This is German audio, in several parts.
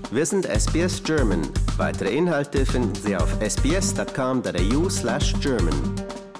Wir sind SBS German. Weitere Inhalte finden Sie auf sbs.com.au/German.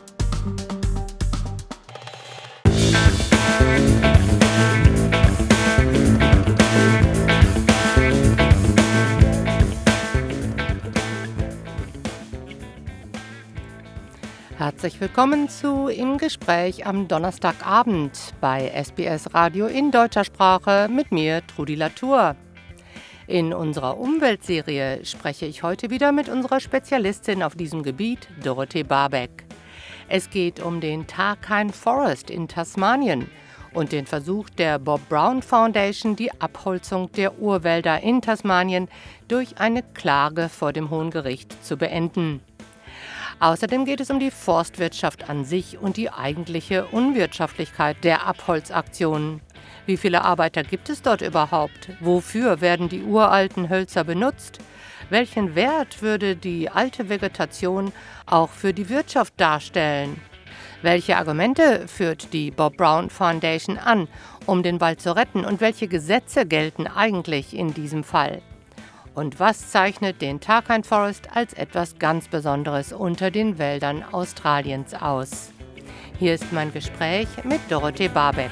Herzlich willkommen zu Im Gespräch am Donnerstagabend bei SBS Radio in deutscher Sprache mit mir, Trudi Latour. In unserer Umweltserie spreche ich heute wieder mit unserer Spezialistin auf diesem Gebiet, Dorothee Barbeck. Es geht um den Tarkine Forest in Tasmanien und den Versuch der Bob Brown Foundation, die Abholzung der Urwälder in Tasmanien durch eine Klage vor dem Hohen Gericht zu beenden. Außerdem geht es um die Forstwirtschaft an sich und die eigentliche Unwirtschaftlichkeit der Abholzaktionen. Wie viele Arbeiter gibt es dort überhaupt? Wofür werden die uralten Hölzer benutzt? Welchen Wert würde die alte Vegetation auch für die Wirtschaft darstellen? Welche Argumente führt die Bob Brown Foundation an, um den Wald zu retten? Und welche Gesetze gelten eigentlich in diesem Fall? Und was zeichnet den Tarkine Forest als etwas ganz Besonderes unter den Wäldern Australiens aus? Hier ist mein Gespräch mit Dorothee Barbeck.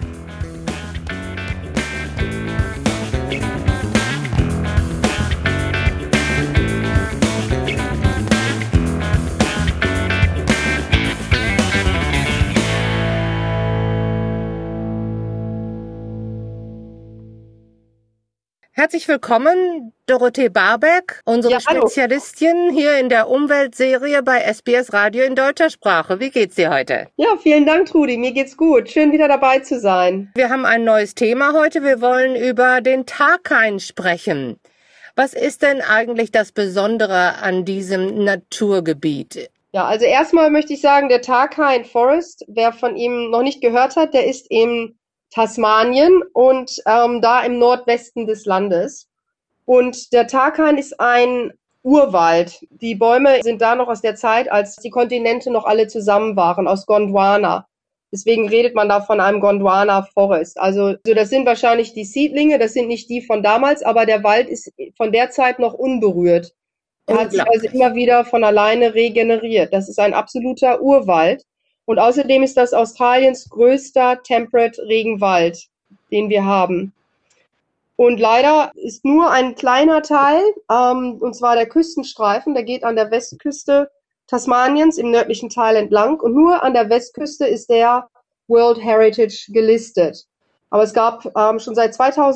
Herzlich willkommen, Dorothee Barbeck, unsere Spezialistin hier in der Umweltserie bei SBS Radio in deutscher Sprache. Wie geht's dir heute? Ja, vielen Dank, Trudi. Mir geht's gut. Schön, wieder dabei zu sein. Wir haben ein neues Thema heute. Wir wollen über den Tarkine sprechen. Was ist denn eigentlich das Besondere an diesem Naturgebiet? Ja, also erstmal möchte ich sagen, der Tarkine Forest, wer von ihm noch nicht gehört hat, der ist in Tasmanien und da im Nordwesten des Landes. Und der Tarkine ist ein Urwald. Die Bäume sind da noch aus der Zeit, als die Kontinente noch alle zusammen waren, aus Gondwana. Deswegen redet man da von einem Gondwana Forest. Also das sind wahrscheinlich die Seedlinge, das sind nicht die von damals, aber der Wald ist von der Zeit noch unberührt. Er hat sich also immer wieder von alleine regeneriert. Das ist ein absoluter Urwald. Und außerdem ist das Australiens größter Temperate-Regenwald, den wir haben. Und leider ist nur ein kleiner Teil, und zwar der Küstenstreifen, der geht an der Westküste Tasmaniens im nördlichen Teil entlang. Und nur an der Westküste ist der World Heritage gelistet. Aber es gab schon seit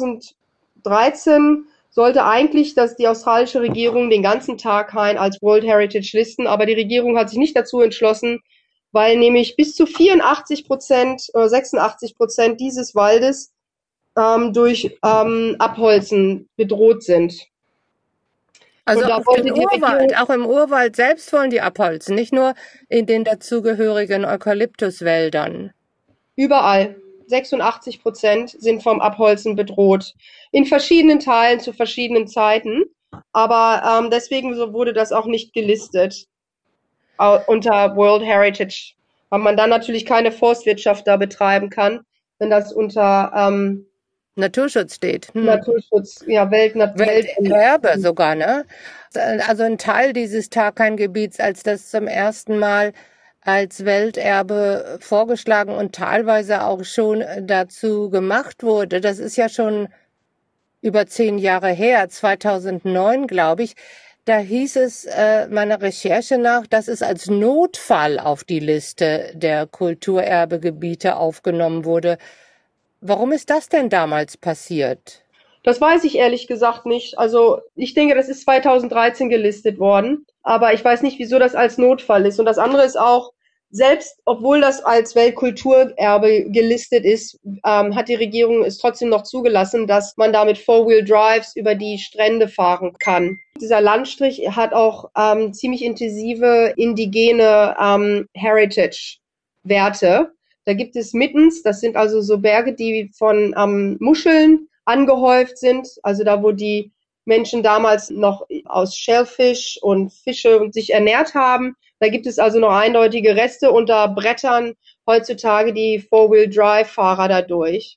2013 sollte eigentlich die australische Regierung den ganzen Tarkine als World Heritage listen, aber die Regierung hat sich nicht dazu entschlossen, weil nämlich bis zu 84% oder 86% dieses Waldes durch Abholzen bedroht sind. Also auch im Urwald selbst wollen die abholzen, nicht nur in den dazugehörigen Eukalyptuswäldern. Überall. 86% sind vom Abholzen bedroht. In verschiedenen Teilen zu verschiedenen Zeiten. Aber deswegen wurde das auch nicht gelistet unter World Heritage, weil man dann natürlich keine Forstwirtschaft da betreiben kann, wenn das unter Naturschutz steht. Naturschutz, ja, Welterbe sogar, ne? Also ein Teil dieses Tarkine-Gebiets, als das zum ersten Mal als Welterbe vorgeschlagen und teilweise auch schon dazu gemacht wurde, das ist ja schon über 10 Jahre her, 2009, glaube ich. Da hieß es meiner Recherche nach, dass es als Notfall auf die Liste der Kulturerbegebiete aufgenommen wurde. Warum ist das denn damals passiert? Das weiß ich ehrlich gesagt nicht. Also ich denke, das ist 2013 gelistet worden, aber ich weiß nicht, wieso das als Notfall ist. Und das andere ist auch, selbst obwohl das als Weltkulturerbe gelistet ist, hat die Regierung es trotzdem noch zugelassen, dass man da mit Four-Wheel-Drives über die Strände fahren kann. Dieser Landstrich hat auch ziemlich intensive indigene Heritage-Werte. Da gibt es Mittens, das sind also so Berge, die von Muscheln angehäuft sind, also da, wo die Menschen damals noch aus Shellfish und Fische sich ernährt haben. Da gibt es also noch eindeutige Reste unter Brettern heutzutage die Four-Wheel-Drive-Fahrer dadurch.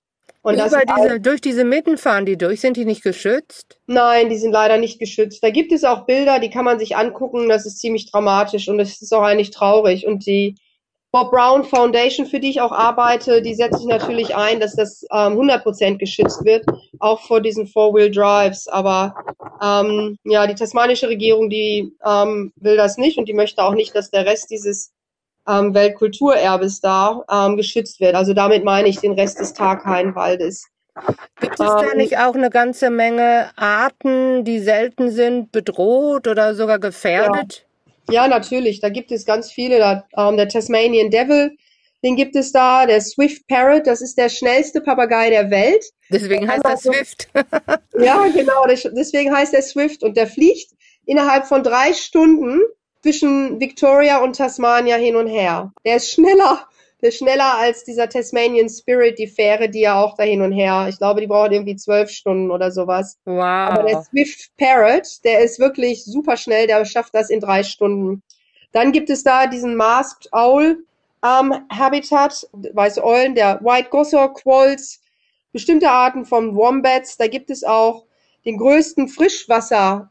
Und das durch diese Mitten fahren die durch, sind die nicht geschützt? Nein, die sind leider nicht geschützt. Da gibt es auch Bilder, die kann man sich angucken, das ist ziemlich dramatisch und es ist auch eigentlich traurig. Und die Bob Brown Foundation, für die ich auch arbeite, die setzt sich natürlich ein, dass das 100% geschützt wird, auch vor diesen Four-Wheel-Drives. Aber ja, die tasmanische Regierung, die will das nicht und die möchte auch nicht, dass der Rest dieses Weltkulturerbes da geschützt wird. Also damit meine ich den Rest des Tarkain-Waldes. Gibt es da nicht auch eine ganze Menge Arten, die selten sind, bedroht oder sogar gefährdet? Ja, natürlich. Da gibt es ganz viele. Der Tasmanian Devil, den gibt es da. Der Swift Parrot, das ist der schnellste Papagei der Welt. Deswegen heißt er Swift. Ja, genau. Deswegen heißt er Swift. Und der fliegt innerhalb von 3 Stunden zwischen Victoria und Tasmania hin und her. Der ist schneller als dieser Tasmanian Spirit, die Fähre, die ja auch da hin und her. Ich glaube, die braucht irgendwie 12 Stunden oder sowas. Wow. Aber der Swift Parrot, der ist wirklich super schnell, der schafft das in 3 Stunden. Dann gibt es da diesen Masked Owl Habitat, weiße Eulen, der White Goshawk Quolls, bestimmte Arten von Wombats. Da gibt es auch den größten Frischwasser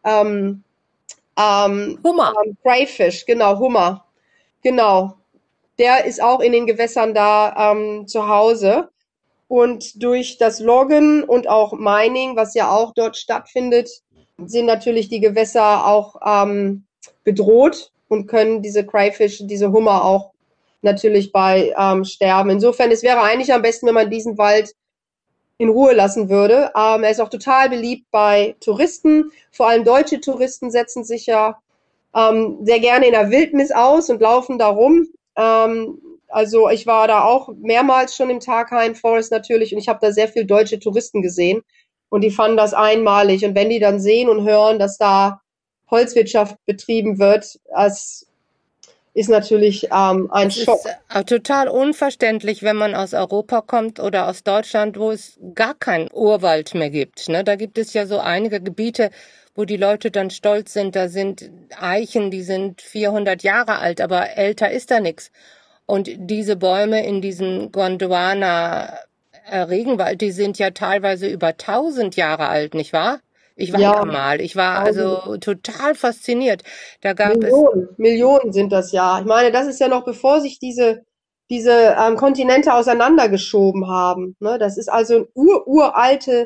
Hummer. Crayfish, genau, Hummer. Genau. Der ist auch in den Gewässern da zu Hause. Und durch das Loggen und auch Mining, was ja auch dort stattfindet, sind natürlich die Gewässer auch bedroht und können diese Crayfish, diese Hummer auch natürlich bei sterben. Insofern, es wäre eigentlich am besten, wenn man diesen Wald in Ruhe lassen würde. Er ist auch total beliebt bei Touristen. Vor allem deutsche Touristen setzen sich ja sehr gerne in der Wildnis aus und laufen da rum. Also ich war da auch mehrmals schon im Tarkain Forest natürlich und ich habe da sehr viel deutsche Touristen gesehen und die fanden das einmalig. Und wenn die dann sehen und hören, dass da Holzwirtschaft betrieben wird, das ist natürlich ein Schock. Das ist total unverständlich, wenn man aus Europa kommt oder aus Deutschland, wo es gar keinen Urwald mehr gibt. Ne? Da gibt es ja so einige Gebiete, wo die Leute dann stolz sind. Da sind Eichen, die sind 400 Jahre alt, aber älter ist da nichts. Und diese Bäume in diesem Gondwana Regenwald, die sind ja teilweise über 1000 Jahre alt, nicht wahr? Ich war ja mal. Ich war also total fasziniert. Da gab Millionen sind das ja. Ich meine, das ist ja noch bevor sich diese Kontinente auseinandergeschoben haben. Ne? Das ist also eine uralte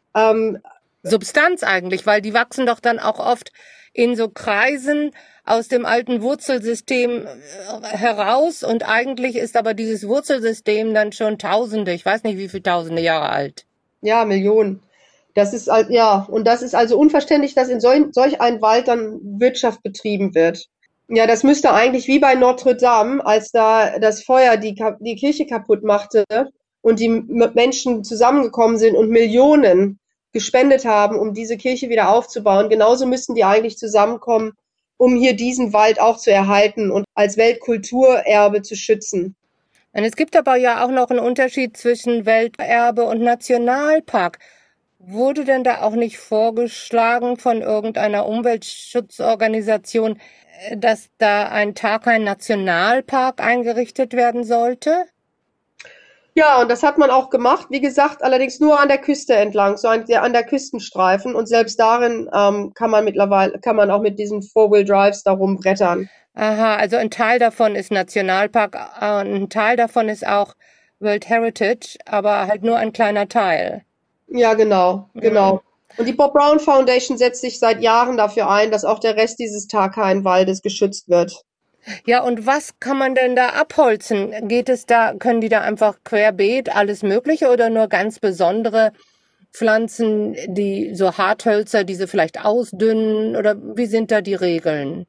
Substanz eigentlich, weil die wachsen doch dann auch oft in so Kreisen aus dem alten Wurzelsystem heraus und eigentlich ist aber dieses Wurzelsystem dann schon Tausende, ich weiß nicht wie viele Tausende Jahre alt. Ja, Millionen. Das ist ja, und das ist also unverständlich, dass in solch einem Wald dann Wirtschaft betrieben wird. Ja, das müsste eigentlich wie bei Notre Dame, als da das Feuer die Kirche kaputt machte und die Menschen zusammengekommen sind und Millionen gespendet haben, um diese Kirche wieder aufzubauen. Genauso müssten die eigentlich zusammenkommen, um hier diesen Wald auch zu erhalten und als Weltkulturerbe zu schützen. Und es gibt aber ja auch noch einen Unterschied zwischen Welterbe und Nationalpark. Wurde denn da auch nicht vorgeschlagen von irgendeiner Umweltschutzorganisation, dass da ein Tarkain-Nationalpark eingerichtet werden sollte? Ja, und das hat man auch gemacht. Wie gesagt, allerdings nur an der Küste entlang, so an der Küstenstreifen. Und selbst darin kann man auch mit diesen Four-Wheel-Drives da rumbrettern. Aha, also ein Teil davon ist Nationalpark, ein Teil davon ist auch World Heritage, aber halt nur ein kleiner Teil. Ja, genau. Und die Bob Brown Foundation setzt sich seit Jahren dafür ein, dass auch der Rest dieses Tarkain-Waldes geschützt wird. Ja, und was kann man denn da abholzen? Können die da einfach querbeet alles Mögliche oder nur ganz besondere Pflanzen, die so Harthölzer, die sie vielleicht ausdünnen oder wie sind da die Regeln?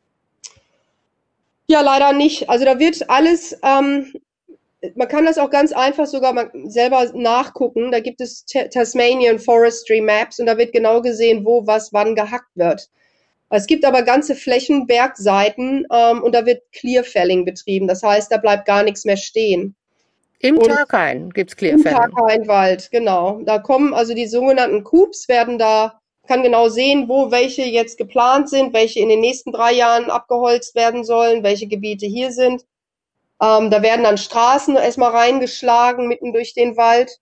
Ja, leider nicht. Also da wird alles, man kann das auch ganz einfach sogar mal selber nachgucken. Da gibt es Tasmanian Forestry Maps und da wird genau gesehen, wo was wann gehackt wird. Es gibt aber ganze Flächen, Bergseiten und da wird Clearfelling betrieben. Das heißt, da bleibt gar nichts mehr stehen. Im Tarkain gibt's Clearfelling? Im Tarkain-Wald, genau. Da kommen also die sogenannten Coups, kann genau sehen, wo welche jetzt geplant sind, welche in den nächsten 3 Jahren abgeholzt werden sollen, welche Gebiete hier sind. Da werden dann Straßen erstmal reingeschlagen, mitten durch den Wald.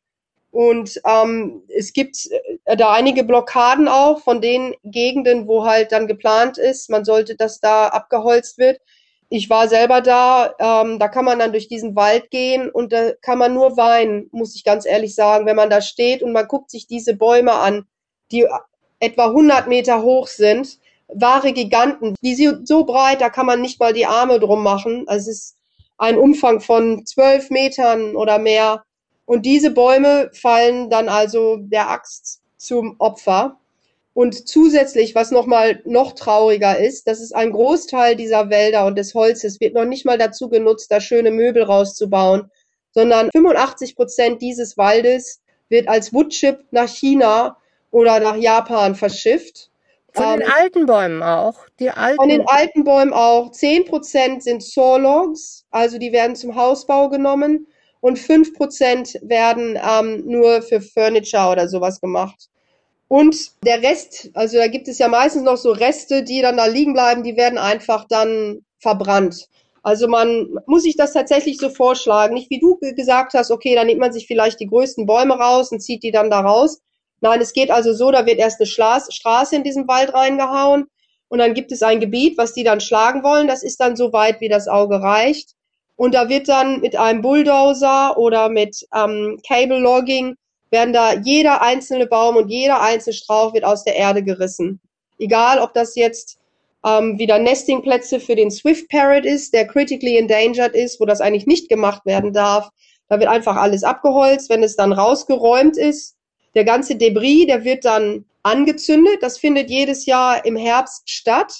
Und es gibt da einige Blockaden auch von den Gegenden, wo halt dann geplant ist, man sollte, dass da abgeholzt wird. Ich war selber da, da kann man dann durch diesen Wald gehen und da kann man nur weinen, muss ich ganz ehrlich sagen, wenn man da steht und man guckt sich diese Bäume an, die etwa 100 Meter hoch sind, wahre Giganten, die sind so breit, da kann man nicht mal die Arme drum machen. Also es ist ein Umfang von 12 Metern oder mehr. Und diese Bäume fallen dann also der Axt zum Opfer. Und zusätzlich, was noch trauriger ist, dass es ein Großteil dieser Wälder und des Holzes wird noch nicht mal dazu genutzt, da schöne Möbel rauszubauen, sondern 85% dieses Waldes wird als Woodchip nach China oder nach Japan verschifft. Von den alten Bäumen auch? Von den alten Bäumen auch. 10% sind Sawlogs, also die werden zum Hausbau genommen und 5% werden nur für Furniture oder sowas gemacht. Und der Rest, also da gibt es ja meistens noch so Reste, die dann da liegen bleiben, die werden einfach dann verbrannt. Also man muss sich das tatsächlich so vorschlagen. Nicht wie du gesagt hast, okay, dann nimmt man sich vielleicht die größten Bäume raus und zieht die dann da raus. Nein, es geht also so, da wird erst eine Straße in diesen Wald reingehauen und dann gibt es ein Gebiet, was die dann schlagen wollen. Das ist dann so weit, wie das Auge reicht. Und da wird dann mit einem Bulldozer oder mit Cable Logging werden da jeder einzelne Baum und jeder einzelne Strauch wird aus der Erde gerissen. Egal, ob das jetzt wieder Nestingplätze für den Swift Parrot ist, der critically endangered ist, wo das eigentlich nicht gemacht werden darf. Da wird einfach alles abgeholzt, wenn es dann rausgeräumt ist. Der ganze Debris, der wird dann angezündet. Das findet jedes Jahr im Herbst statt.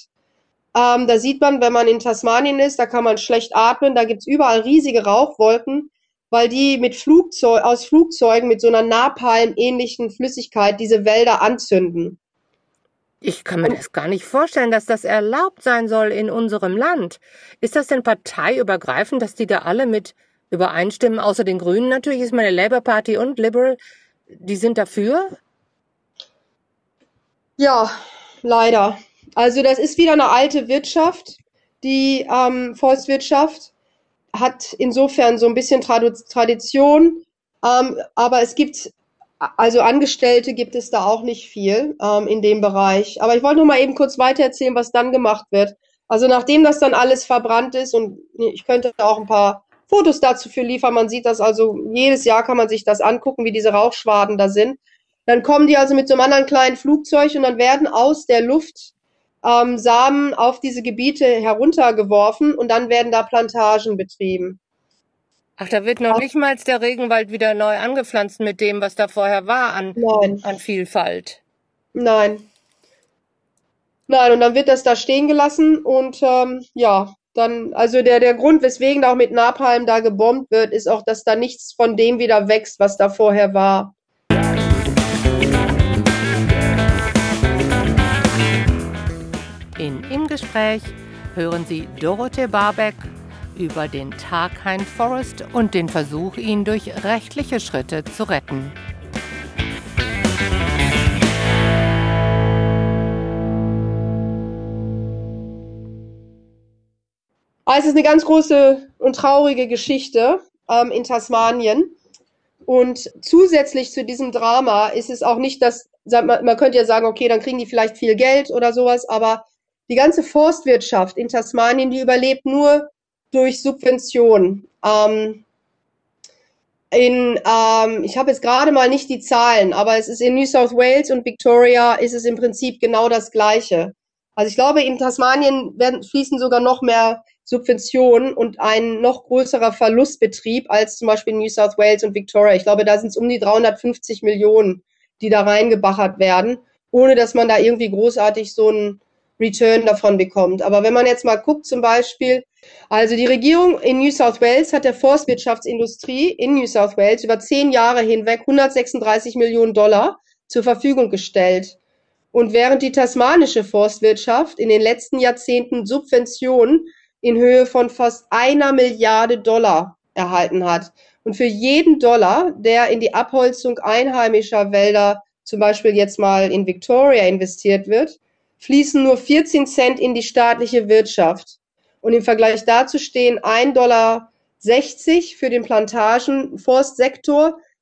Da sieht man, wenn man in Tasmanien ist, da kann man schlecht atmen. Da gibt's überall riesige Rauchwolken, weil die aus Flugzeugen mit so einer Napalm-ähnlichen Flüssigkeit diese Wälder anzünden. Ich kann mir das gar nicht vorstellen, dass das erlaubt sein soll in unserem Land. Ist das denn parteiübergreifend, dass die da alle mit übereinstimmen, außer den Grünen natürlich, ist meine Labour Party und Liberal, die sind dafür? Ja, leider. Also das ist wieder eine alte Wirtschaft, die Forstwirtschaft hat insofern so ein bisschen Tradition, aber es gibt, also Angestellte gibt es da auch nicht viel in dem Bereich. Aber ich wollte noch mal eben kurz weiter erzählen, was dann gemacht wird. Also nachdem das dann alles verbrannt ist und ich könnte auch ein paar Fotos dazu für liefern, man sieht das also, jedes Jahr kann man sich das angucken, wie diese Rauchschwaden da sind. Dann kommen die also mit so einem anderen kleinen Flugzeug und dann werden aus der Luft Samen auf diese Gebiete heruntergeworfen und dann werden da Plantagen betrieben. Ach, da wird noch nicht mal der Regenwald wieder neu angepflanzt mit dem, was da vorher war an Vielfalt. Nein, und dann wird das da stehen gelassen und ja, dann, also der Grund, weswegen da auch mit Napalm da gebombt wird, ist auch, dass da nichts von dem wieder wächst, was da vorher war. Im Gespräch hören Sie Dorothee Barbeck über den Tarkine Forest und den Versuch, ihn durch rechtliche Schritte zu retten. Es ist eine ganz große und traurige Geschichte in Tasmanien. Und zusätzlich zu diesem Drama ist es auch nicht, dass, man könnte ja sagen, okay, dann kriegen die vielleicht viel Geld oder sowas, aber die ganze Forstwirtschaft in Tasmanien, die überlebt nur durch Subventionen. Ich habe jetzt gerade mal nicht die Zahlen, aber es ist in New South Wales und Victoria ist es im Prinzip genau das Gleiche. Also ich glaube, in Tasmanien fließen sogar noch mehr Subventionen und ein noch größerer Verlustbetrieb als zum Beispiel in New South Wales und Victoria. Ich glaube, da sind es um die 350 Millionen, die da reingebachert werden, ohne dass man da irgendwie großartig so einen Return davon bekommt. Aber wenn man jetzt mal guckt zum Beispiel, also die Regierung in New South Wales hat der Forstwirtschaftsindustrie in New South Wales über 10 Jahre hinweg 136 Millionen Dollar zur Verfügung gestellt. Und während die tasmanische Forstwirtschaft in den letzten Jahrzehnten Subventionen in Höhe von fast 1 Milliarde Dollar erhalten hat. Und für jeden Dollar, der in die Abholzung einheimischer Wälder, zum Beispiel jetzt mal in Victoria investiert wird, fließen nur 14 Cent in die staatliche Wirtschaft. Und im Vergleich dazu stehen 1,60 $ für den Plantagenforstsektor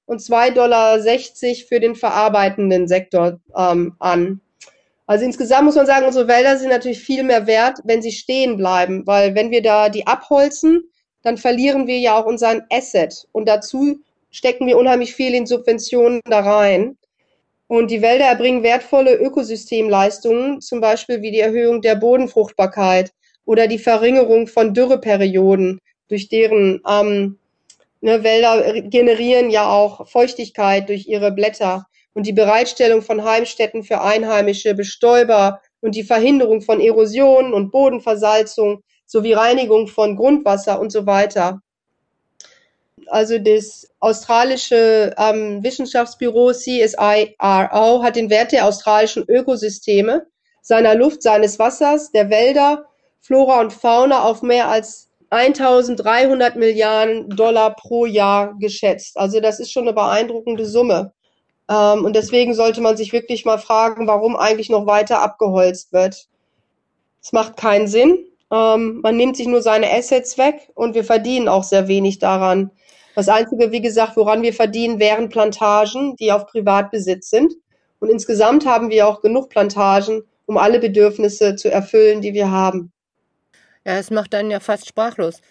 und 2,60 für den verarbeitenden Sektor an. Also insgesamt muss man sagen, unsere Wälder sind natürlich viel mehr wert, wenn sie stehen bleiben, weil wenn wir da die abholzen, dann verlieren wir ja auch unseren Asset und dazu stecken wir unheimlich viel in Subventionen da rein. Und die Wälder erbringen wertvolle Ökosystemleistungen, zum Beispiel wie die Erhöhung der Bodenfruchtbarkeit oder die Verringerung von Dürreperioden, durch deren Wälder generieren ja auch Feuchtigkeit durch ihre Blätter und die Bereitstellung von Heimstätten für einheimische Bestäuber und die Verhinderung von Erosion und Bodenversalzung sowie Reinigung von Grundwasser und so weiter. Also das australische Wissenschaftsbüro CSIRO hat den Wert der australischen Ökosysteme, seiner Luft, seines Wassers, der Wälder, Flora und Fauna auf mehr als 1.300 Milliarden Dollar pro Jahr geschätzt. Also das ist schon eine beeindruckende Summe. Und deswegen sollte man sich wirklich mal fragen, warum eigentlich noch weiter abgeholzt wird. Es macht keinen Sinn. Man nimmt sich nur seine Assets weg und wir verdienen auch sehr wenig daran. Das Einzige, wie gesagt, woran wir verdienen, wären Plantagen, die auf Privatbesitz sind. Und insgesamt haben wir auch genug Plantagen, um alle Bedürfnisse zu erfüllen, die wir haben. Ja, es macht einen ja fast sprachlos.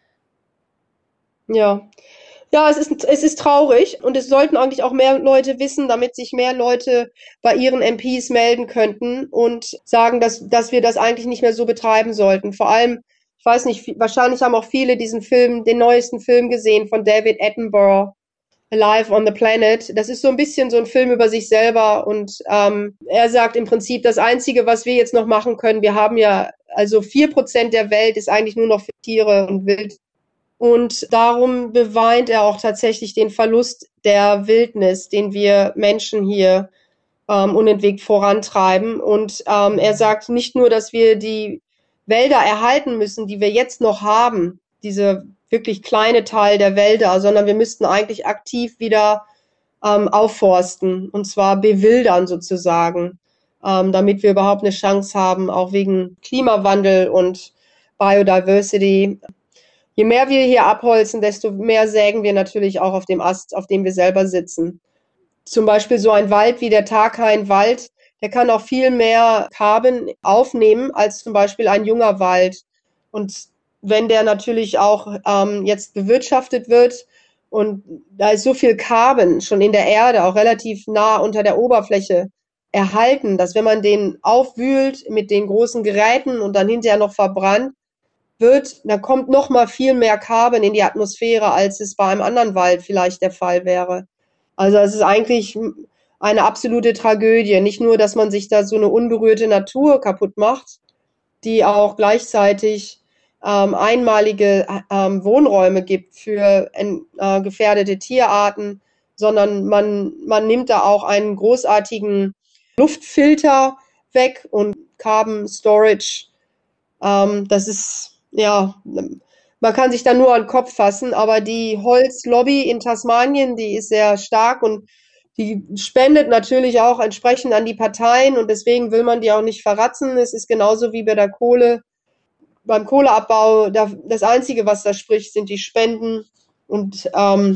Ja. Ja, es ist traurig und es sollten eigentlich auch mehr Leute wissen, damit sich mehr Leute bei ihren MPs melden könnten und sagen, dass wir das eigentlich nicht mehr so betreiben sollten. Vor allem, ich weiß nicht, wahrscheinlich haben auch viele diesen Film, den neuesten Film gesehen von David Attenborough, Alive on the Planet. Das ist so ein bisschen so ein Film über sich selber und er sagt im Prinzip, das Einzige, was wir jetzt noch machen können, wir haben ja, also 4% der Welt ist eigentlich nur noch für Tiere und Wild. Und darum beweint er auch tatsächlich den Verlust der Wildnis, den wir Menschen hier unentwegt vorantreiben. Und er sagt nicht nur, dass wir die Wälder erhalten müssen, die wir jetzt noch haben, diese wirklich kleine Teil der Wälder, sondern wir müssten eigentlich aktiv wieder aufforsten, und zwar bewildern sozusagen, damit wir überhaupt eine Chance haben, auch wegen Klimawandel und Biodiversity. Je mehr wir hier abholzen, desto mehr sägen wir natürlich auch auf dem Ast, auf dem wir selber sitzen. Zum Beispiel so ein Wald wie der Taghain-Wald, der kann auch viel mehr Carbon aufnehmen als zum Beispiel ein junger Wald. Und wenn der natürlich auch jetzt bewirtschaftet wird und da ist so viel Carbon schon in der Erde, auch relativ nah unter der Oberfläche erhalten, dass wenn man den aufwühlt mit den großen Geräten und dann hinterher noch verbrannt, da kommt noch mal viel mehr Carbon in die Atmosphäre, als es bei einem anderen Wald vielleicht der Fall wäre. Also es ist eigentlich eine absolute Tragödie. Nicht nur, dass man sich da so eine unberührte Natur kaputt macht, die auch gleichzeitig einmalige Wohnräume gibt für gefährdete Tierarten, sondern man nimmt da auch einen großartigen Luftfilter weg und Carbon Storage. Das ist, ja, man kann sich da nur an den Kopf fassen, aber die Holzlobby in Tasmanien, die ist sehr stark und die spendet natürlich auch entsprechend an die Parteien und deswegen will man die auch nicht verratzen. Es ist genauso wie bei der Kohle. Beim Kohleabbau, das Einzige, was da spricht, sind die Spenden und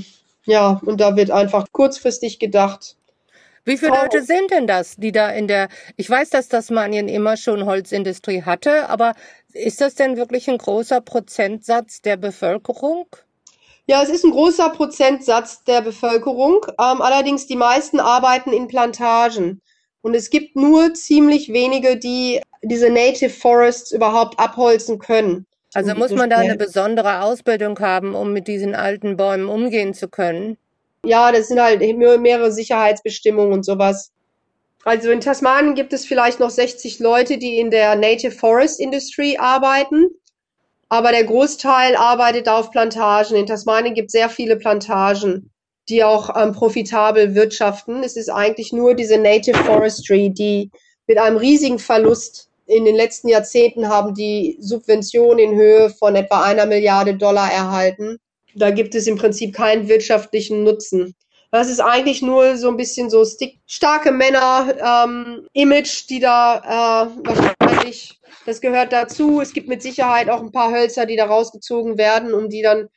ja, und da wird einfach kurzfristig gedacht. Wie viele Leute sind denn das, die da ich weiß, dass Tasmanien immer schon Holzindustrie hatte, aber ist das denn wirklich ein großer Prozentsatz der Bevölkerung? Ja, es ist ein großer Prozentsatz der Bevölkerung. Allerdings die meisten arbeiten in Plantagen. Und es gibt nur ziemlich wenige, die diese Native Forests überhaupt abholzen können. Also muss man da eine besondere Ausbildung haben, um mit diesen alten Bäumen umgehen zu können? Ja, das sind halt mehrere Sicherheitsbestimmungen und sowas. Also in Tasmanien gibt es vielleicht noch 60 Leute, die in der Native Forest Industry arbeiten. Aber der Großteil arbeitet auf Plantagen. In Tasmanien gibt es sehr viele Plantagen, die auch profitabel wirtschaften. Es ist eigentlich nur diese Native Forestry, die mit einem riesigen Verlust in den letzten Jahrzehnten haben die Subventionen in Höhe von etwa 1 Milliarde Dollar erhalten. Da gibt es im Prinzip keinen wirtschaftlichen Nutzen. Das ist eigentlich nur so ein bisschen so starke Männer-Image, die da wahrscheinlich, das gehört dazu. Es gibt mit Sicherheit auch ein paar Hölzer, die da rausgezogen werden, um die dann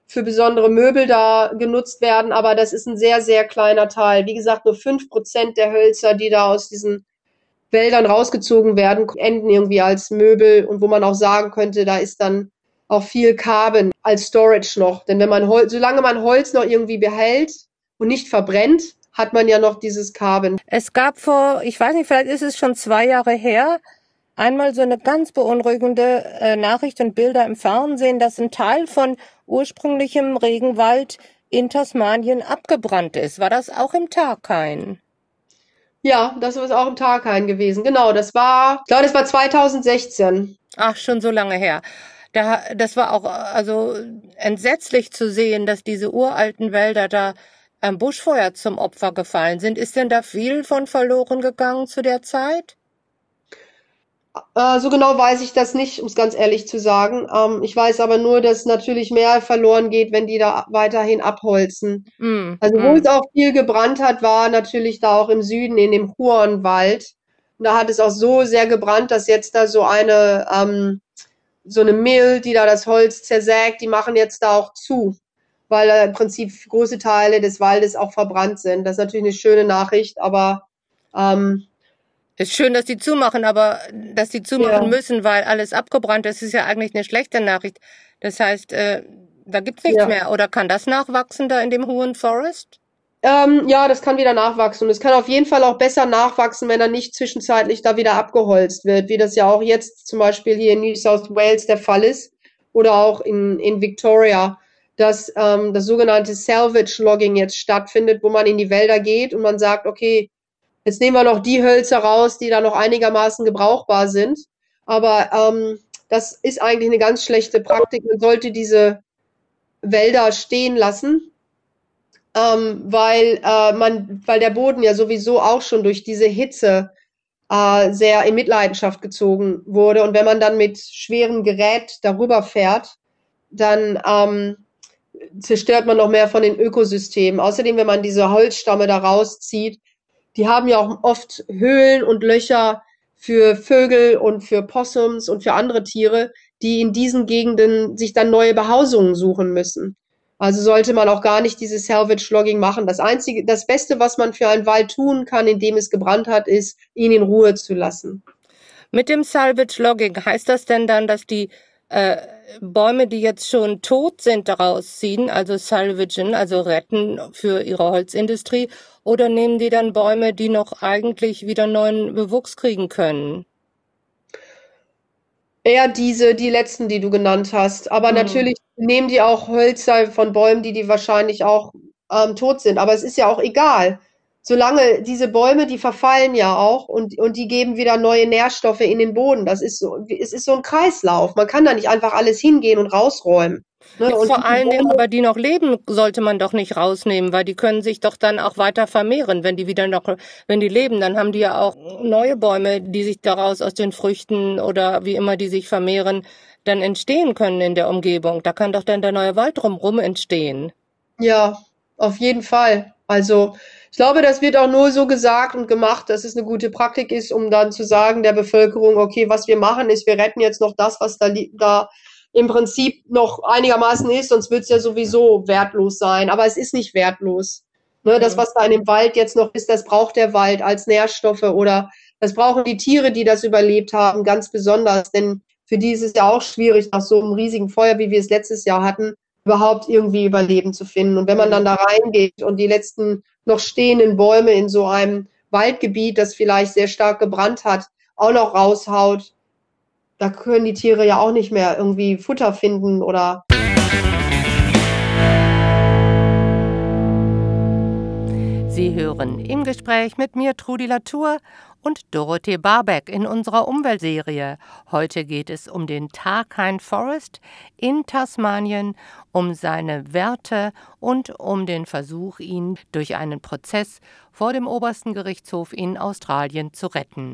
für besondere Möbel da genutzt werden, aber das ist ein sehr, sehr kleiner Teil. Wie gesagt, nur 5% der Hölzer, die da aus diesen Wäldern rausgezogen werden, enden irgendwie als Möbel und wo man auch sagen könnte, da ist dann auch viel Carbon als Storage noch. Denn wenn man solange man Holz noch irgendwie behält und nicht verbrennt, hat man ja noch dieses Carbon. Es gab ich weiß nicht, vielleicht ist es schon 2 Jahre her, einmal so eine ganz beunruhigende Nachricht und Bilder im Fernsehen, dass ein Teil von ursprünglichem Regenwald in Tasmanien abgebrannt ist. War das auch im Tarkine? Ja, das ist auch im Tarkine gewesen. Genau, ich glaube, das war 2016. Ach, schon so lange her. Das war auch also entsetzlich zu sehen, dass diese uralten Wälder da am Buschfeuer zum Opfer gefallen sind. Ist denn da viel von verloren gegangen zu der Zeit? So genau weiß ich das nicht, um es ganz ehrlich zu sagen. Ich weiß aber nur, dass natürlich mehr verloren geht, wenn die da weiterhin abholzen. Also wo es auch viel gebrannt hat, war natürlich da auch im Süden in dem Huonwald. Und da hat es auch so sehr gebrannt, dass jetzt da so eine Mill, die da das Holz zersägt, die machen jetzt da auch zu, weil im Prinzip große Teile des Waldes auch verbrannt sind. Das ist natürlich eine schöne Nachricht, aber ist schön, dass die zumachen, aber dass die zumachen müssen, weil alles abgebrannt ist, ist ja eigentlich eine schlechte Nachricht. Das heißt, da gibt's nichts mehr. Oder kann das nachwachsen da in dem hohen Forest? Ja, das kann wieder nachwachsen. Und es kann auf jeden Fall auch besser nachwachsen, wenn er nicht zwischenzeitlich da wieder abgeholzt wird, wie das ja auch jetzt zum Beispiel hier in New South Wales der Fall ist oder auch in Victoria, dass das sogenannte Salvage Logging jetzt stattfindet, wo man in die Wälder geht und man sagt, okay, jetzt nehmen wir noch die Hölzer raus, die da noch einigermaßen gebrauchbar sind. Aber das ist eigentlich eine ganz schlechte Praktik. Man sollte diese Wälder stehen lassen, weil der Boden ja sowieso auch schon durch diese Hitze sehr in Mitleidenschaft gezogen wurde. Und wenn man dann mit schwerem Gerät darüber fährt, dann zerstört man noch mehr von den Ökosystemen. Außerdem, wenn man diese Holzstamme da rauszieht, die haben ja auch oft Höhlen und Löcher für Vögel und für Possums und für andere Tiere, die in diesen Gegenden sich dann neue Behausungen suchen müssen. Also sollte man auch gar nicht dieses Salvage Logging machen. Das Beste, was man für einen Wald tun kann, in dem es gebrannt hat, ist, ihn in Ruhe zu lassen. Mit dem Salvage Logging heißt das denn dann, dass die Bäume, die jetzt schon tot sind, daraus ziehen, also salvagen, also retten für ihre Holzindustrie, oder nehmen die dann Bäume, die noch eigentlich wieder neuen Bewuchs kriegen können? Eher die letzten, die du genannt hast. Aber natürlich nehmen die auch Hölzer von Bäumen, die wahrscheinlich auch tot sind. Aber es ist ja auch egal. Solange diese Bäume, die verfallen ja auch und die geben wieder neue Nährstoffe in den Boden. Es ist so ein Kreislauf. Man kann da nicht einfach alles hingehen und rausräumen. Ne? Und vor allen Dingen, aber die noch leben, sollte man doch nicht rausnehmen, weil die können sich doch dann auch weiter vermehren, wenn die leben, dann haben die ja auch neue Bäume, die sich daraus aus den Früchten oder wie immer die sich vermehren, dann entstehen können in der Umgebung. Da kann doch dann der neue Wald drumherum entstehen. Ja, auf jeden Fall. Also ich glaube, das wird auch nur so gesagt und gemacht, dass es eine gute Praktik ist, um dann zu sagen der Bevölkerung, okay, was wir machen ist, wir retten jetzt noch das, was da im Prinzip noch einigermaßen ist, sonst wird es ja sowieso wertlos sein. Aber es ist nicht wertlos. Ne, das, was da in dem Wald jetzt noch ist, das braucht der Wald als Nährstoffe oder das brauchen die Tiere, die das überlebt haben, ganz besonders. Denn für die ist es ja auch schwierig, nach so einem riesigen Feuer, wie wir es letztes Jahr hatten, überhaupt irgendwie Überleben zu finden. Und wenn man dann da reingeht und die letzten noch stehenden Bäume in so einem Waldgebiet, das vielleicht sehr stark gebrannt hat, auch noch raushaut, da können die Tiere ja auch nicht mehr irgendwie Futter finden oder. Sie hören im Gespräch mit mir Trudi Latour und Dorothee Barbeck in unserer Umweltserie. Heute geht es um den Tarkine Forest in Tasmanien, um seine Werte und um den Versuch, ihn durch einen Prozess vor dem obersten Gerichtshof in Australien zu retten.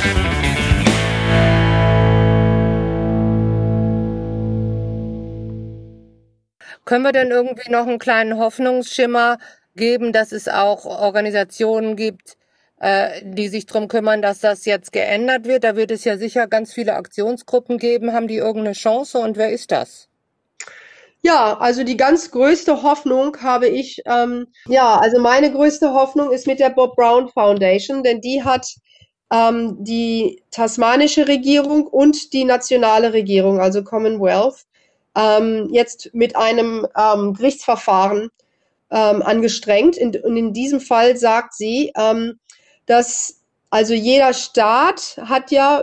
Können wir denn irgendwie noch einen kleinen Hoffnungsschimmer geben, dass es auch Organisationen gibt, die sich darum kümmern, dass das jetzt geändert wird? Da wird es ja sicher ganz viele Aktionsgruppen geben. Haben die irgendeine Chance und wer ist das? Ja, also die ganz größte Hoffnung habe ich, also meine größte Hoffnung ist mit der Bob Brown Foundation, denn die hat die tasmanische Regierung und die nationale Regierung, also Commonwealth, jetzt mit einem Gerichtsverfahren angestrengt. Und in diesem Fall sagt sie, dass also jeder Staat hat ja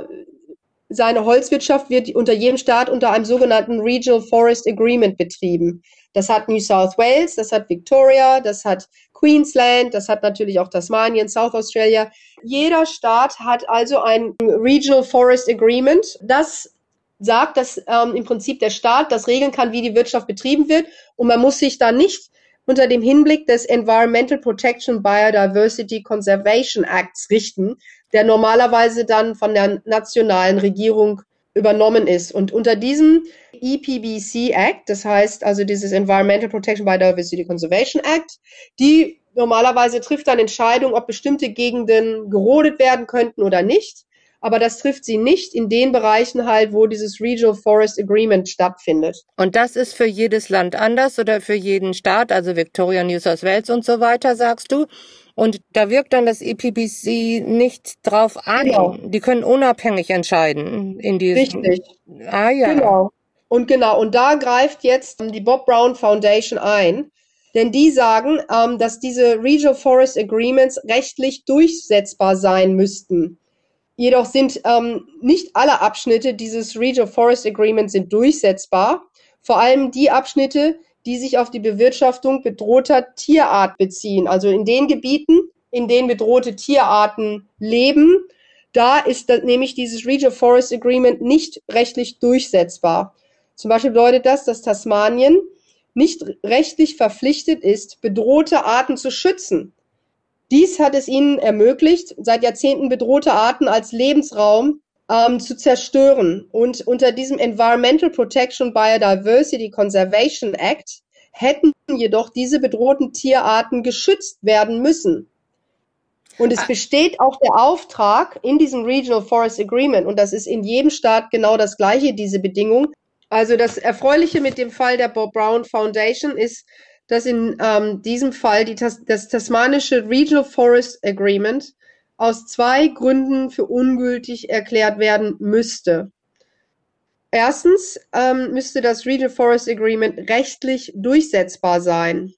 seine Holzwirtschaft wird unter jedem Staat unter einem sogenannten Regional Forest Agreement betrieben. Das hat New South Wales, das hat Victoria, das hat Queensland, das hat natürlich auch Tasmanien, South Australia. Jeder Staat hat also ein Regional Forest Agreement, das sagt, dass im Prinzip der Staat das regeln kann, wie die Wirtschaft betrieben wird. Und man muss sich da nicht unter dem Hinblick des Environmental Protection Biodiversity Conservation Acts richten, der normalerweise dann von der nationalen Regierung übernommen ist. Und unter diesem EPBC Act, das heißt also dieses Environmental Protection Biodiversity Conservation Act, die normalerweise trifft dann Entscheidungen, ob bestimmte Gegenden gerodet werden könnten oder nicht. Aber das trifft sie nicht in den Bereichen halt, wo dieses Regional Forest Agreement stattfindet. Und das ist für jedes Land anders oder für jeden Staat, also Victoria, New South Wales und so weiter, sagst du? Und da wirkt dann das EPBC nicht drauf ein. Genau. Die können unabhängig entscheiden in diesem. Richtig. Ah ja. Genau. Und da greift jetzt die Bob Brown Foundation ein, denn die sagen, dass diese Regional Forest Agreements rechtlich durchsetzbar sein müssten. Jedoch sind nicht alle Abschnitte dieses Regional Forest Agreement sind durchsetzbar. Vor allem die Abschnitte, die sich auf die Bewirtschaftung bedrohter Tierart beziehen. Also in den Gebieten, in denen bedrohte Tierarten leben, da ist nämlich dieses Regional Forest Agreement nicht rechtlich durchsetzbar. Zum Beispiel bedeutet das, dass Tasmanien nicht rechtlich verpflichtet ist, bedrohte Arten zu schützen. Dies hat es ihnen ermöglicht, seit Jahrzehnten bedrohte Arten als Lebensraum zu zerstören. Und unter diesem Environmental Protection Biodiversity Conservation Act hätten jedoch diese bedrohten Tierarten geschützt werden müssen. Und es besteht auch der Auftrag in diesem Regional Forest Agreement, und das ist in jedem Staat genau das gleiche, diese Bedingung. Also das Erfreuliche mit dem Fall der Bob Brown Foundation ist, dass in diesem Fall das tasmanische Regional Forest Agreement aus 2 Gründen für ungültig erklärt werden müsste. Erstens müsste das Regional Forest Agreement rechtlich durchsetzbar sein.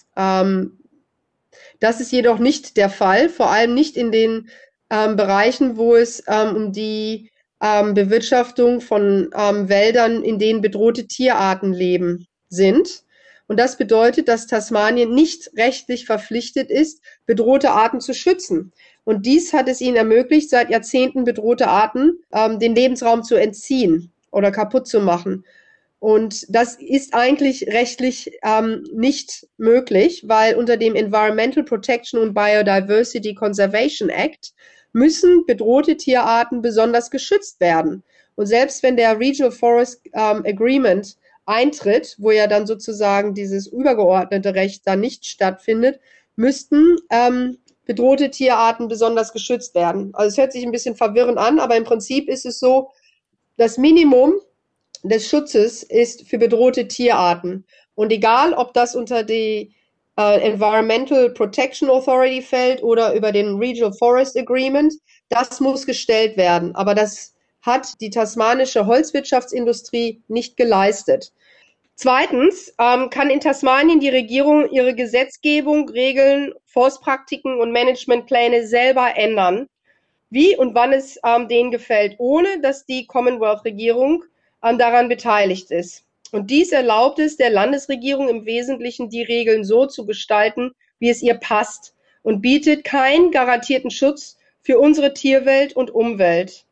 Das ist jedoch nicht der Fall, vor allem nicht in den Bereichen, wo es um die Bewirtschaftung von Wäldern, in denen bedrohte Tierarten leben, sind. Und das bedeutet, dass Tasmanien nicht rechtlich verpflichtet ist, bedrohte Arten zu schützen. Und dies hat es ihnen ermöglicht, seit Jahrzehnten bedrohte Arten den Lebensraum zu entziehen oder kaputt zu machen. Und das ist eigentlich rechtlich nicht möglich, weil unter dem Environmental Protection und Biodiversity Conservation Act müssen bedrohte Tierarten besonders geschützt werden. Und selbst wenn der Regional Forest Agreement eintritt, wo ja dann sozusagen dieses übergeordnete Recht dann nicht stattfindet, müssten bedrohte Tierarten besonders geschützt werden. Also es hört sich ein bisschen verwirrend an, aber im Prinzip ist es so, das Minimum des Schutzes ist für bedrohte Tierarten. Und egal, ob das unter die Environmental Protection Authority fällt oder über den Regional Forest Agreement, das muss gestellt werden. Aber das hat die tasmanische Holzwirtschaftsindustrie nicht geleistet. Zweitens kann in Tasmanien die Regierung ihre Gesetzgebung, Regeln, Forstpraktiken und Managementpläne selber ändern, wie und wann es denen gefällt, ohne dass die Commonwealth-Regierung daran beteiligt ist. Und dies erlaubt es der Landesregierung im Wesentlichen, die Regeln so zu gestalten, wie es ihr passt, und bietet keinen garantierten Schutz für unsere Tierwelt und Umwelt.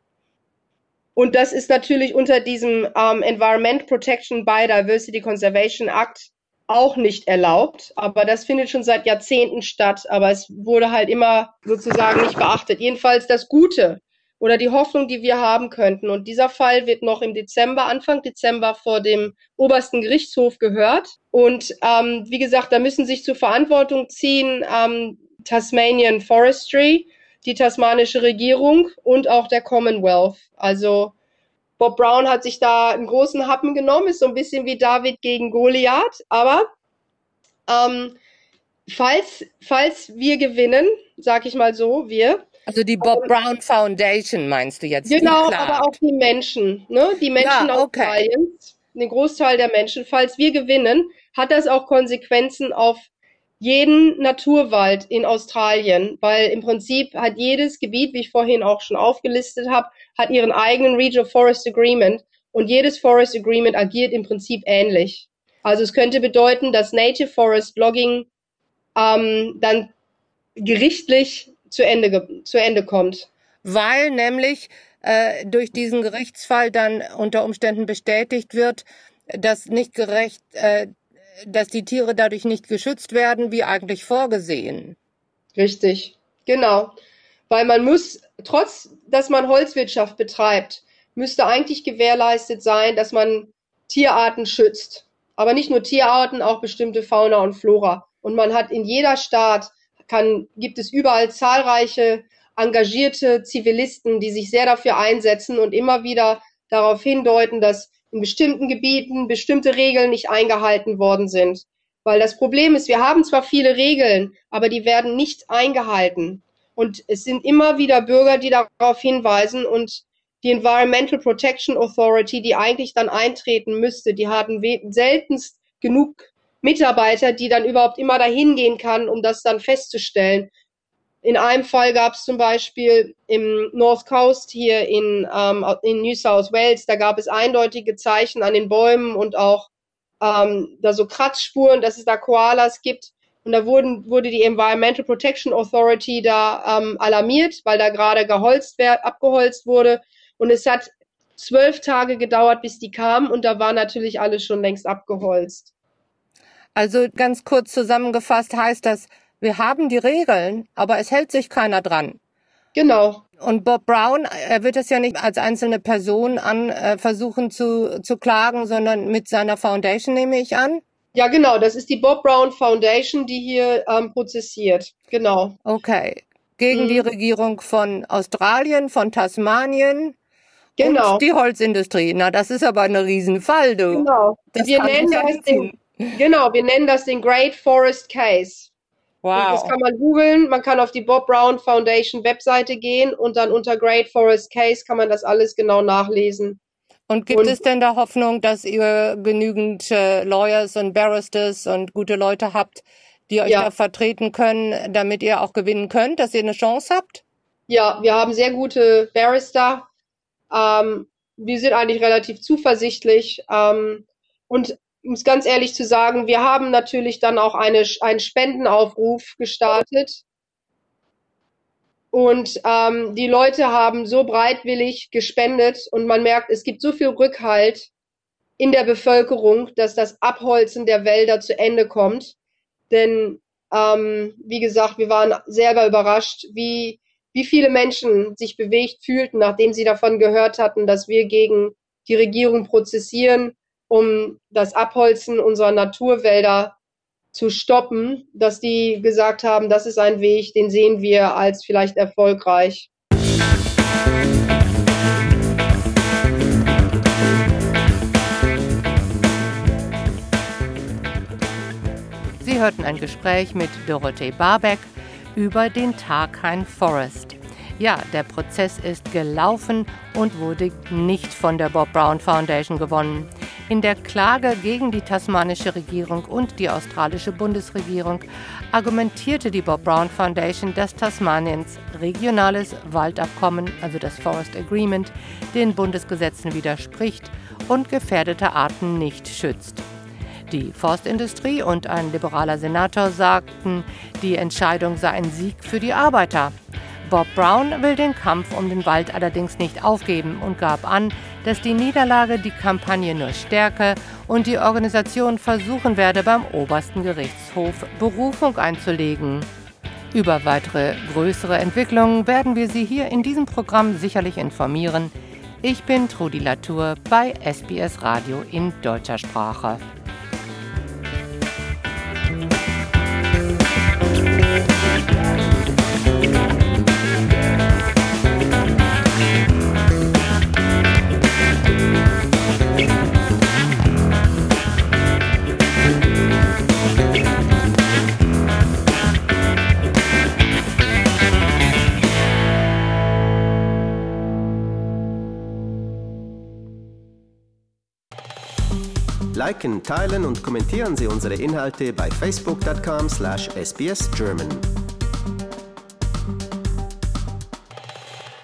Und das ist natürlich unter diesem Environment Protection Biodiversity Conservation Act auch nicht erlaubt. Aber das findet schon seit Jahrzehnten statt. Aber es wurde halt immer sozusagen nicht beachtet. Jedenfalls das Gute oder die Hoffnung, die wir haben könnten. Und dieser Fall wird noch im Dezember, Anfang Dezember vor dem obersten Gerichtshof gehört. Und wie gesagt, da müssen sich zur Verantwortung ziehen Tasmanian Forestry, die tasmanische Regierung und auch der Commonwealth. Also Bob Brown hat sich da einen großen Happen genommen, ist so ein bisschen wie David gegen Goliath, aber falls wir gewinnen, sag ich mal so, Also die Bob Brown Foundation meinst du jetzt? Genau, aber auch die Menschen, ne? Die Menschen Australiens, den Großteil der Menschen. Falls wir gewinnen, hat das auch Konsequenzen auf jeden Naturwald in Australien, weil im Prinzip hat jedes Gebiet, wie ich vorhin auch schon aufgelistet habe, hat ihren eigenen Regional Forest Agreement und jedes Forest Agreement agiert im Prinzip ähnlich. Also es könnte bedeuten, dass Native Forest Logging dann gerichtlich zu Ende kommt. Weil nämlich durch diesen Gerichtsfall dann unter Umständen bestätigt wird, dass dass die Tiere dadurch nicht geschützt werden, wie eigentlich vorgesehen. Richtig, genau. Weil man muss, trotz dass man Holzwirtschaft betreibt, müsste eigentlich gewährleistet sein, dass man Tierarten schützt. Aber nicht nur Tierarten, auch bestimmte Fauna und Flora. Und man hat in jeder Staat gibt es überall zahlreiche engagierte Zivilisten, die sich sehr dafür einsetzen und immer wieder darauf hindeuten, dass in bestimmten Gebieten bestimmte Regeln nicht eingehalten worden sind. Weil das Problem ist, wir haben zwar viele Regeln, aber die werden nicht eingehalten. Und es sind immer wieder Bürger, die darauf hinweisen und die Environmental Protection Authority, die eigentlich dann eintreten müsste, die hatten seltenst genug Mitarbeiter, die dann überhaupt immer dahin gehen kann, um das dann festzustellen. In einem Fall gab es zum Beispiel im North Coast hier in New South Wales, da gab es eindeutige Zeichen an den Bäumen und auch da so Kratzspuren, dass es da Koalas gibt. Und da wurde die Environmental Protection Authority da alarmiert, weil da gerade abgeholzt wurde. Und es hat 12 Tage gedauert, bis die kamen und da war natürlich alles schon längst abgeholzt. Also ganz kurz zusammengefasst heißt das, wir haben die Regeln, aber es hält sich keiner dran. Genau. Und Bob Brown, er wird es ja nicht als einzelne Person versuchen zu klagen, sondern mit seiner Foundation, nehme ich an? Ja, genau. Das ist die Bob Brown Foundation, die hier prozessiert. Genau. Okay. Gegen die Regierung von Australien, von Tasmanien. Genau. Und die Holzindustrie. Na, das ist aber ein Riesenfall, du. Genau. Wir nennen das den Great Forest Case. Wow. Und das kann man googeln, man kann auf die Bob Brown Foundation Webseite gehen und dann unter Great Forest Case kann man das alles genau nachlesen. Und gibt es denn da Hoffnung, dass ihr genügend Lawyers und Barristers und gute Leute habt, die euch da vertreten können, damit ihr auch gewinnen könnt, dass ihr eine Chance habt? Ja, wir haben sehr gute Barrister. Wir sind eigentlich relativ zuversichtlich. Und um es ganz ehrlich zu sagen, wir haben natürlich dann auch einen Spendenaufruf gestartet. Und die Leute haben so bereitwillig gespendet und man merkt, es gibt so viel Rückhalt in der Bevölkerung, dass das Abholzen der Wälder zu Ende kommt. Denn wie gesagt, wir waren selber überrascht, wie viele Menschen sich bewegt fühlten, nachdem sie davon gehört hatten, dass wir gegen die Regierung prozessieren, um das Abholzen unserer Naturwälder zu stoppen, dass die gesagt haben, das ist ein Weg, den sehen wir als vielleicht erfolgreich. Sie hörten ein Gespräch mit Dorothee Barbeck über den Tarkine Forest. Ja, der Prozess ist gelaufen und wurde nicht von der Bob Brown Foundation gewonnen. In der Klage gegen die tasmanische Regierung und die australische Bundesregierung argumentierte die Bob Brown Foundation, dass Tasmaniens regionales Waldabkommen, also das Forest Agreement, den Bundesgesetzen widerspricht und gefährdete Arten nicht schützt. Die Forstindustrie und ein liberaler Senator sagten, die Entscheidung sei ein Sieg für die Arbeiter. Bob Brown will den Kampf um den Wald allerdings nicht aufgeben und gab an, dass die Niederlage die Kampagne nur stärke und die Organisation versuchen werde, beim obersten Gerichtshof Berufung einzulegen. Über weitere größere Entwicklungen werden wir Sie hier in diesem Programm sicherlich informieren. Ich bin Trudi Latour bei SBS Radio in deutscher Sprache. Liken, teilen und kommentieren Sie unsere Inhalte bei facebook.com/sbsgerman.